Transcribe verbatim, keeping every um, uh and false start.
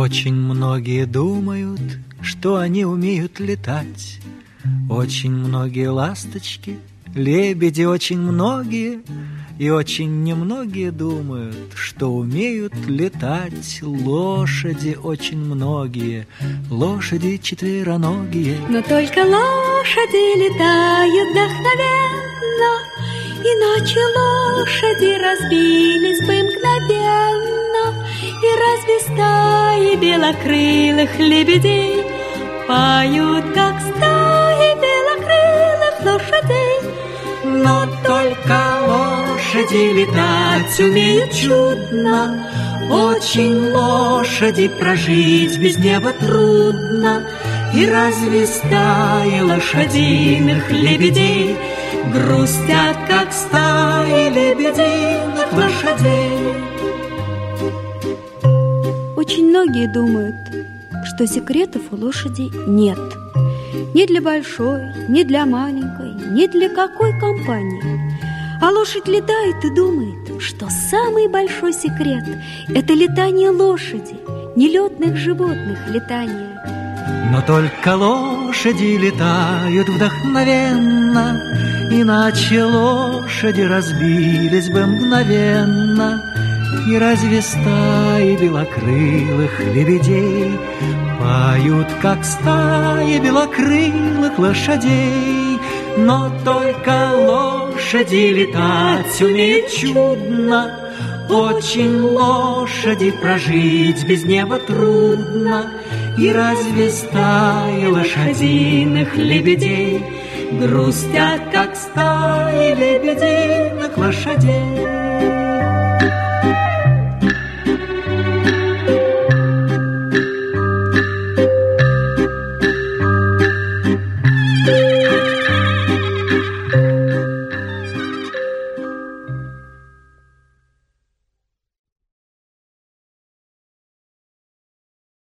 Очень многие думают, что они умеют летать. Очень многие ласточки, лебеди очень многие, и очень немногие думают, что умеют летать лошади очень многие, лошади четвероногие. Но только лошади летают вдохновенно, иначе лошади разбились бы мгновенно. И разве стаи белокрылых лебедей поют, как стаи белокрылых лошадей? Но только лошади летать умеют чудно, очень лошади прожить без неба трудно. И разве стаи лошадиных лебедей грустят, как стаи лебединых лошадей? Очень многие думают, что секретов у лошади нет. Ни для большой, ни для маленькой, ни для какой компании. А лошадь летает и думает, что самый большой секрет – это летание лошади, нелетных животных летание. Но только лошади летают вдохновенно, иначе лошади разбились бы мгновенно. И разве стаи белокрылых лебедей поют, как стаи белокрылых лошадей? Но только лошади летать умеют чудно, очень лошади прожить без неба трудно. И разве стаи лошадиных лебедей грустят, как стаи лебедей?